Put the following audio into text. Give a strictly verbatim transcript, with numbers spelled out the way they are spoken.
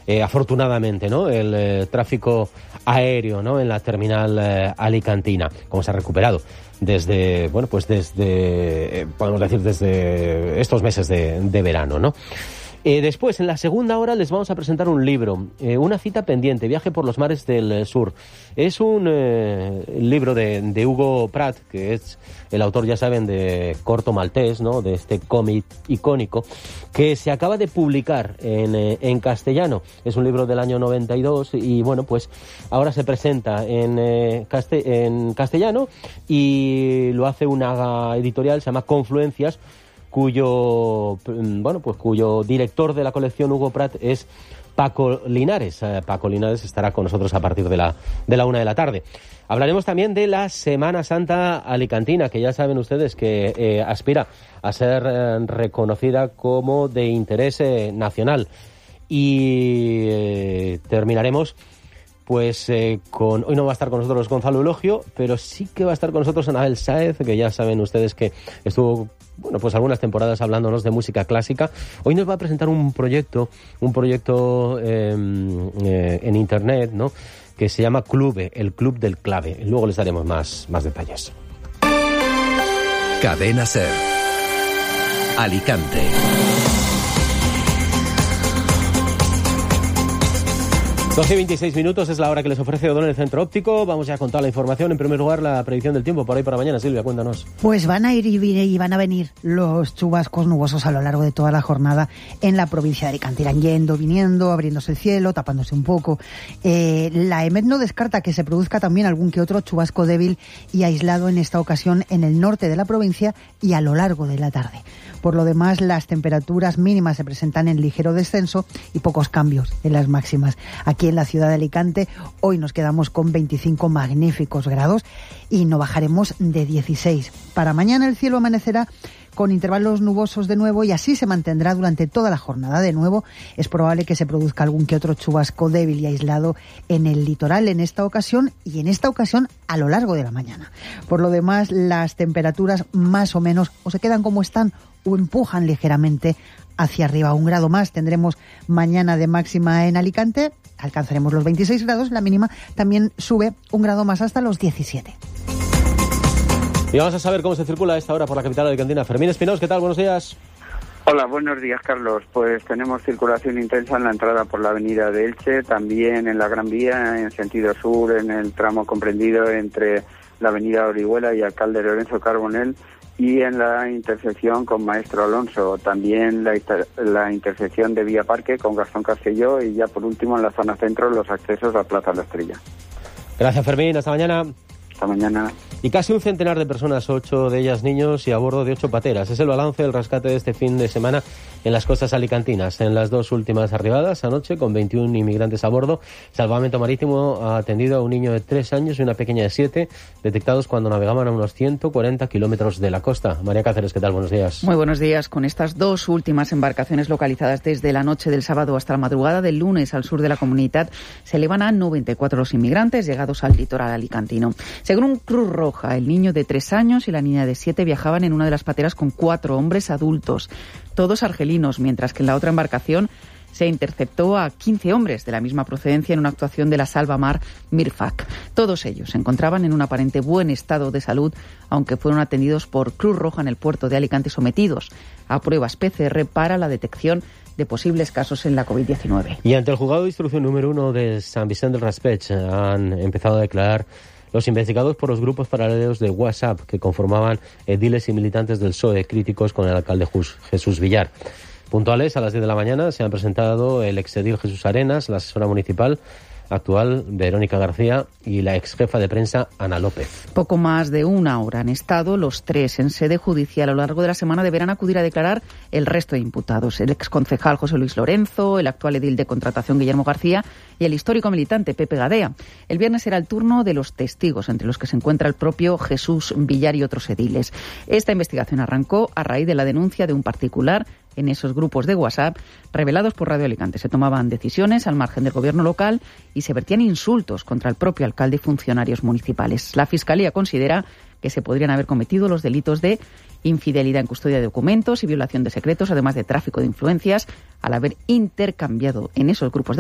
eh, afortunadamente, ¿no?, el eh, tráfico aéreo, ¿no?, en la terminal eh, alicantina, como se ha recuperado desde, bueno, pues desde, eh, podemos decir, desde estos meses de, de verano, ¿no? Eh, después, en la segunda hora, les vamos a presentar un libro, eh, una cita pendiente, Viaje por los mares del sur. Es un eh, libro de, de Hugo Pratt, que es el autor, ya saben, de Corto Maltés, ¿no?, de este cómic icónico, que se acaba de publicar en, eh, en castellano. Es un libro del año noventa y dos y, bueno, pues ahora se presenta en, eh, caste- en castellano y lo hace una editorial, se llama Confluencias, cuyo, bueno, pues cuyo director de la colección, Hugo Pratt, es Paco Linares. Eh, Paco Linares estará con nosotros a partir de la, de la una de la tarde. Hablaremos también de la Semana Santa alicantina, que ya saben ustedes que eh, aspira a ser eh, reconocida como de interés eh, nacional. Y eh, terminaremos pues eh, con... Hoy no va a estar con nosotros Gonzalo Elogio, pero sí que va a estar con nosotros Anabel Sáez, que ya saben ustedes que estuvo, bueno, pues algunas temporadas hablándonos de música clásica. Hoy nos va a presentar un proyecto, un proyecto eh, eh, en internet, ¿no?, que se llama Clube, el Club del Clave. Luego les daremos más, más detalles. Cadena SER. Alicante. doce y veintiséis minutos es la hora que les ofrece Odón en el Centro Óptico. Vamos ya con toda la información. En primer lugar, la predicción del tiempo por ahí para mañana. Silvia, cuéntanos. Pues van a ir y van a venir los chubascos nubosos a lo largo de toda la jornada en la provincia de Alicante. Irán yendo, viniendo, abriéndose el cielo, tapándose un poco. Eh, la EMET no descarta que se produzca también algún que otro chubasco débil y aislado en esta ocasión en el norte de la provincia y a lo largo de la tarde. Por lo demás, las temperaturas mínimas se presentan en ligero descenso y pocos cambios en las máximas. Aquí en la ciudad de Alicante hoy nos quedamos con veinticinco magníficos grados y no bajaremos de dieciséis. Para mañana el cielo amanecerá con intervalos nubosos de nuevo y así se mantendrá durante toda la jornada. De nuevo, es probable que se produzca algún que otro chubasco débil y aislado en el litoral en esta ocasión y en esta ocasión a lo largo de la mañana. Por lo demás, las temperaturas más o menos o se quedan como están o empujan ligeramente hacia arriba. Un grado más tendremos mañana de máxima en Alicante, alcanzaremos los veintiséis grados, la mínima también sube un grado más hasta los diecisiete. Y vamos a saber cómo se circula a esta hora por la capital alicantina. Fermín Espinós, ¿qué tal? Buenos días. Hola, buenos días, Carlos. Pues tenemos circulación intensa en la entrada por la avenida de Elche, también en la Gran Vía, en sentido sur, en el tramo comprendido entre la avenida Orihuela y Alcalde Lorenzo Carbonell, y en la intersección con Maestro Alonso, también la, la intersección de Vía Parque con Gastón Castelló y ya por último en la zona centro los accesos a Plaza La Estrella. Gracias, Fermín. Hasta mañana. Hasta mañana. Y casi un centenar de personas, ocho de ellas niños y a bordo de ocho pateras. Es el balance del rescate de este fin de semana en las costas alicantinas. En las dos últimas arribadas anoche, con veintiún inmigrantes a bordo, Salvamento Marítimo ha atendido a un niño de tres años y una pequeña de siete, detectados cuando navegaban a unos ciento cuarenta kilómetros de la costa. María Cáceres, ¿qué tal? Buenos días. Muy buenos días. Con estas dos últimas embarcaciones localizadas desde la noche del sábado hasta la madrugada del lunes al sur de la comunidad, se elevan a noventa y cuatro los inmigrantes llegados al litoral alicantino. Según Cruz Roja, el niño de tres años y la niña de siete viajaban en una de las pateras con cuatro hombres adultos, todos argelinos, mientras que en la otra embarcación se interceptó a quince hombres de la misma procedencia en una actuación de la Salvamar Mirfac. Todos ellos se encontraban en un aparente buen estado de salud, aunque fueron atendidos por Cruz Roja en el puerto de Alicante, sometidos a pruebas P C R para la detección de posibles casos en la covid diecinueve. Y ante el juzgado de instrucción número uno de San Vicente del Raspeig han empezado a declarar los investigados por los grupos paralelos de WhatsApp que conformaban ediles y militantes del P S O E críticos con el alcalde Jesús Villar. Puntuales, a las diez de la mañana, se han presentado el exedil Jesús Arenas, la asesora municipal actual Verónica García y la ex jefa de prensa Ana López. Poco más de una hora han estado los tres en sede judicial. A lo largo de la semana deberán acudir a declarar el resto de imputados: el exconcejal José Luis Lorenzo, el actual edil de contratación Guillermo García y el histórico militante Pepe Gadea. El viernes será el turno de los testigos, entre los que se encuentra el propio Jesús Villar y otros ediles. Esta investigación arrancó a raíz de la denuncia de un particular en esos grupos de WhatsApp revelados por Radio Alicante. Se tomaban decisiones al margen del gobierno local y se vertían insultos contra el propio alcalde y funcionarios municipales. La Fiscalía considera que se podrían haber cometido los delitos de infidelidad en custodia de documentos y violación de secretos, además de tráfico de influencias, al haber intercambiado en esos grupos de